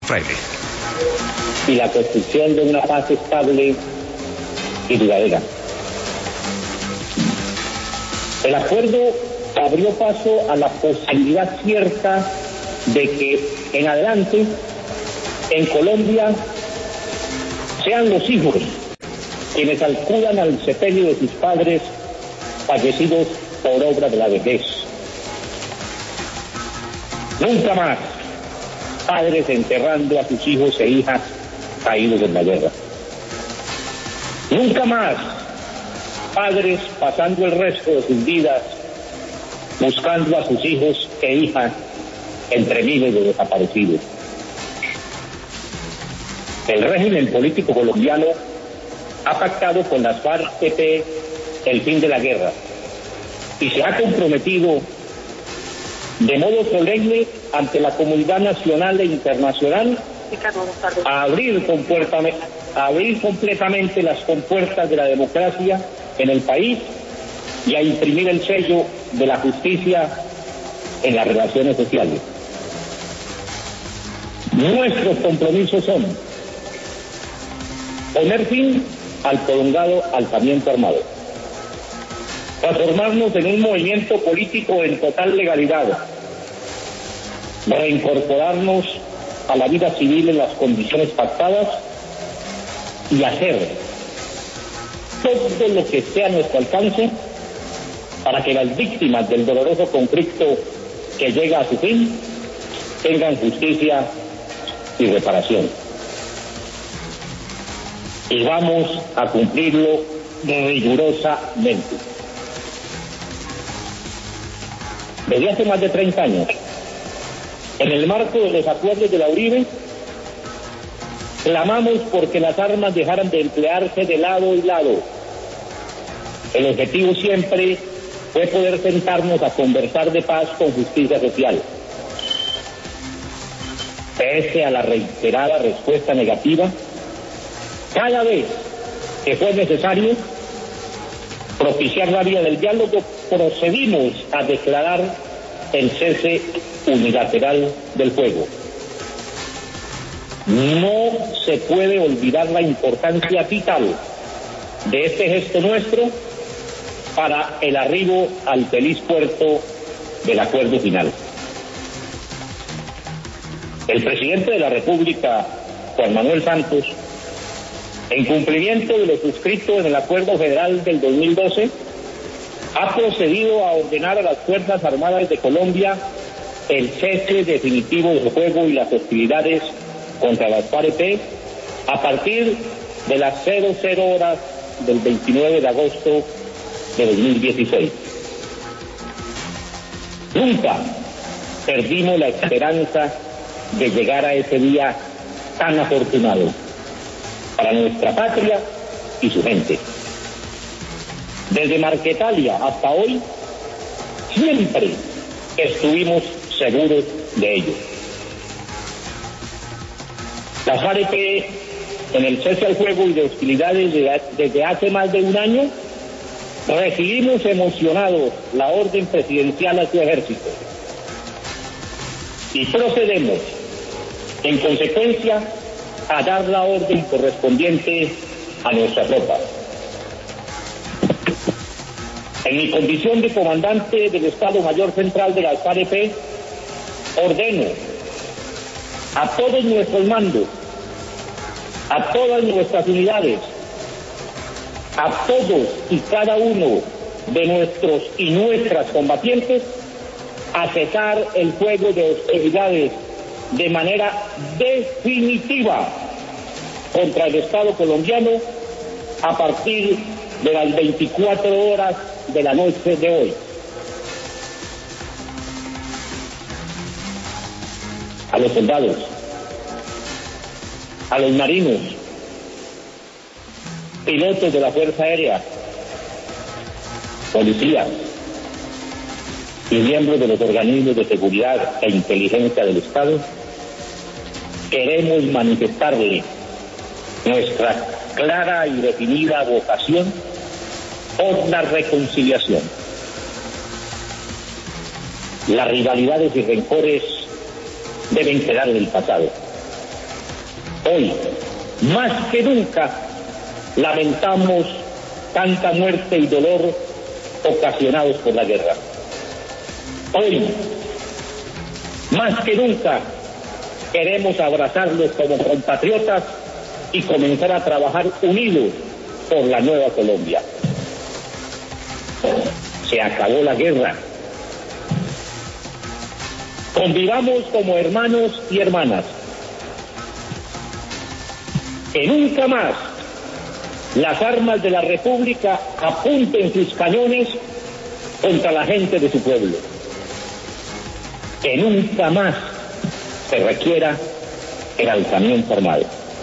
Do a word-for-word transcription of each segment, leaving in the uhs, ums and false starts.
Fraile. Y la construcción de una paz estable y duradera. El acuerdo abrió paso a la posibilidad cierta de que en adelante en Colombia sean los hijos quienes acudan al sepelio de sus padres fallecidos por obra de la vejez. Nunca más padres enterrando a sus hijos e hijas caídos en la guerra. Nunca más padres pasando el resto de sus vidas buscando a sus hijos e hijas entre miles de desaparecidos. El régimen político colombiano ha pactado con las FARC-E P el fin de la guerra y se ha comprometido de modo solemne ante la comunidad nacional e internacional a abrir, a abrir completamente las compuertas de la democracia en el país y a imprimir el sello de la justicia en las relaciones sociales. Nuestros compromisos son poner fin al prolongado alzamiento armado, transformarnos en un movimiento político en total legalidad, reincorporarnos a la vida civil en las condiciones pactadas y hacer todo lo que esté a nuestro alcance para que las víctimas del doloroso conflicto que llega a su fin tengan justicia y reparación. Y vamos a cumplirlo rigurosamente. Desde hace más de treinta años, en el marco de los acuerdos de la Uribe, clamamos porque las armas dejaran de emplearse de lado y lado. El objetivo siempre fue poder sentarnos a conversar de paz con justicia social. Pese a la reiterada respuesta negativa, cada vez que fue necesario propiciar la vía del diálogo, procedimos a declarar el cese unilateral del fuego. No se puede olvidar la importancia vital de este gesto nuestro para el arribo al feliz puerto del acuerdo final. El presidente de la República, Juan Manuel Santos, en cumplimiento de lo suscrito en el Acuerdo Federal del dos mil doce, ha procedido a ordenar a las Fuerzas Armadas de Colombia el cese definitivo del fuego y las hostilidades contra las FARC-E P a partir de las cero cero horas del veintinueve de agosto de dos mil dieciséis. Nunca perdimos la esperanza de llegar a ese día tan afortunado para nuestra patria y su gente. Desde Marquetalia hasta hoy, siempre estuvimos seguros de ello. Las FARC-E P, en el cese al fuego y de hostilidades desde hace más de un año, recibimos emocionados la orden presidencial a su ejército y procedemos, en consecuencia, a dar la orden correspondiente a nuestra tropa. En mi condición de comandante del Estado Mayor Central de la FARC-E P, ordeno a todos nuestros mandos, a todas nuestras unidades, a todos y cada uno de nuestros y nuestras combatientes a cesar el fuego de hostilidades de manera definitiva contra el Estado colombiano a partir de las veinticuatro horas de la noche de hoy. A los soldados, a los marinos, pilotos de la Fuerza Aérea, policías y miembros de los organismos de seguridad e inteligencia del Estado, queremos manifestarle nuestra clara y definida vocación por la reconciliación. Las rivalidades y rencores deben quedar en el pasado. Hoy, más que nunca, lamentamos tanta muerte y dolor ocasionados por la guerra. Hoy, más que nunca, queremos abrazarlos como compatriotas y comenzar a trabajar unidos por la nueva Colombia. Se acabó la guerra. Convivamos como hermanos y hermanas. Que nunca más las armas de la República apunten sus cañones contra la gente de su pueblo. Que nunca más se requiera el alzamiento armado.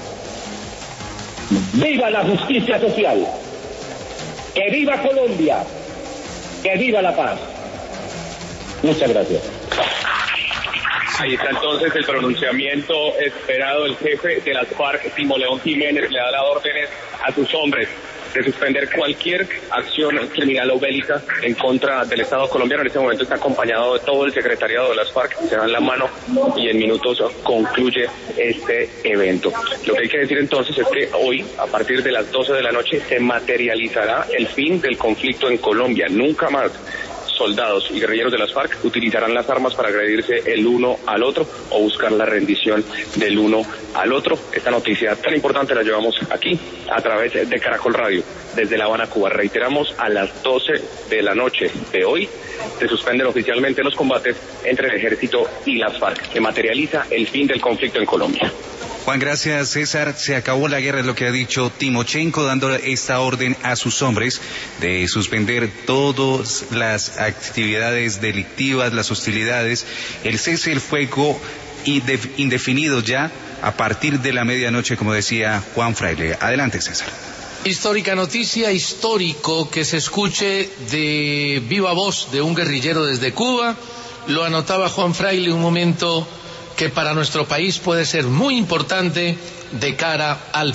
¡Viva la justicia social! ¡Que viva Colombia! ¡Que viva la paz! Muchas gracias. Ahí está entonces el pronunciamiento esperado del jefe de las FARC, Timo León Jiménez, le da las órdenes a sus hombres de suspender cualquier acción criminal o bélica en contra del Estado colombiano. En este momento está acompañado de todo el secretariado de las FARC, se dan la mano y en minutos concluye este evento. Lo que hay que decir entonces es que hoy, a partir de las doce de la noche, se materializará el fin del conflicto en Colombia. Nunca más soldados y guerrilleros de las FARC utilizarán las armas para agredirse el uno al otro o buscar la rendición del uno al otro. Esta noticia tan importante la llevamos aquí a través de Caracol Radio desde La Habana, Cuba. Reiteramos, a las doce de la noche de hoy se suspenden oficialmente los combates entre el ejército y las FARC, que materializa el fin del conflicto en Colombia. Juan, gracias. César, se acabó la guerra, es lo que ha dicho Timochenko, dando esta orden a sus hombres de suspender todas las actividades delictivas, las hostilidades, el cese del fuego indefinido ya a partir de la medianoche, como decía Juan Fraile. Adelante, César. Histórica noticia, histórico que se escuche de viva voz de un guerrillero desde Cuba. Lo anotaba Juan Fraile, un momento que para nuestro país puede ser muy importante de cara al